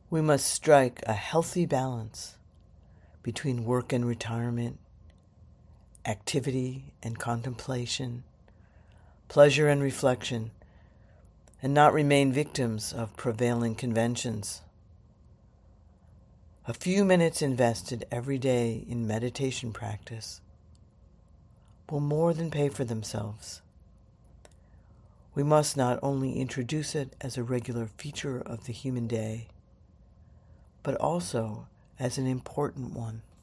We must strike a healthy balance between work and retirement, activity and contemplation, pleasure and reflection, and not remain victims of prevailing conventions. A few minutes invested every day in meditation practice will more than pay for themselves. We must not only introduce it as a regular feature of the human day, but also as an important one.